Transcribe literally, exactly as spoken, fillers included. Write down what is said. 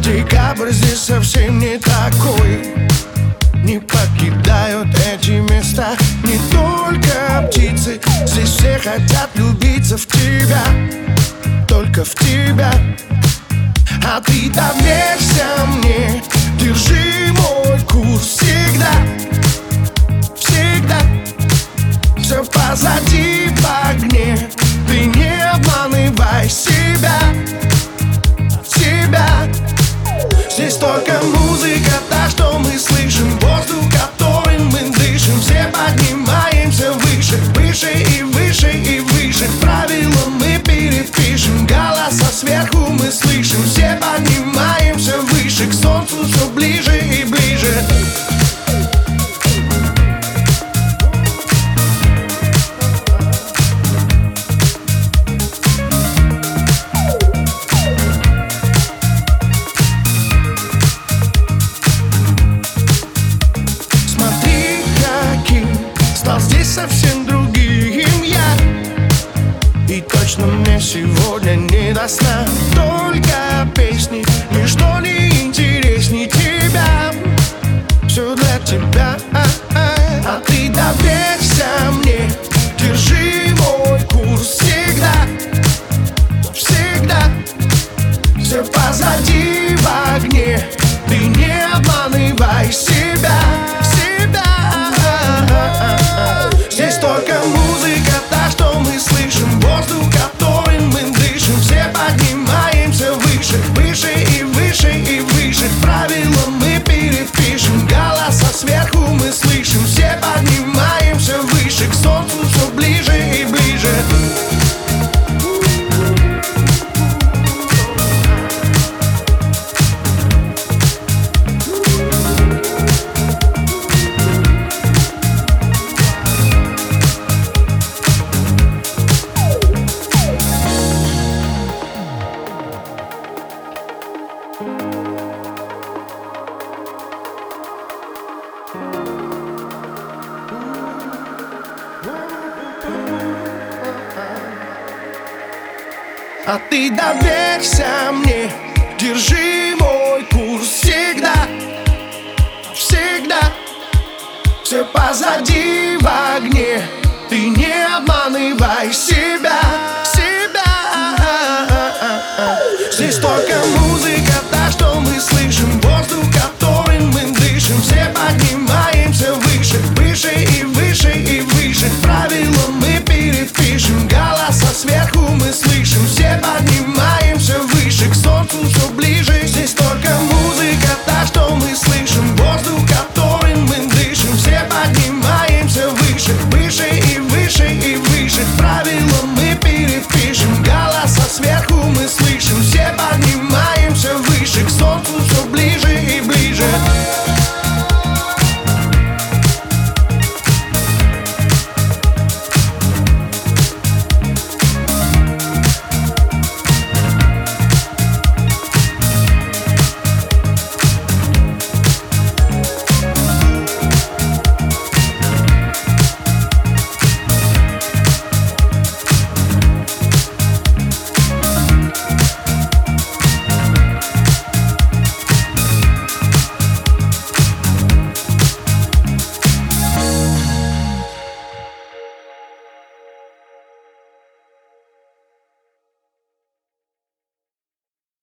Декабрь здесь совсем не такой. Не покидают эти места не только птицы. Здесь все хотят влюбиться в тебя, только в тебя. А ты доверься мне, держи мой курс всегда, всегда. Все позади в огне, ты не обманывай себя, себя. Здесь только музыка, та, что мы слышим, воздух, которым мы дышим. Все поднимаемся выше, выше и выше и выше. Правила мы перепишем, голоса сверху мы слышим. Все поднимаемся выше, к солнцу все ближе и ближе. Совсем другим я, и точно мне сегодня не до сна. Только песни, ничто не интересней тебя. Все для тебя, а ты доверься мне, держи мой курс всегда, всегда. Все позади в огне, ты не обманывай себя, себя. Здесь только музыка, та, что мы слышим, воздух, которым мы дышим. Все поднимаемся выше, выше и выше и выше. Правила мы перепишем, голоса сверху мы слышим. Все поднимаемся выше, к солнцу все ближе и ближе. А ты доверься мне, держи мой курс всегда, всегда. Все позади в огне, ты не обманывай себя.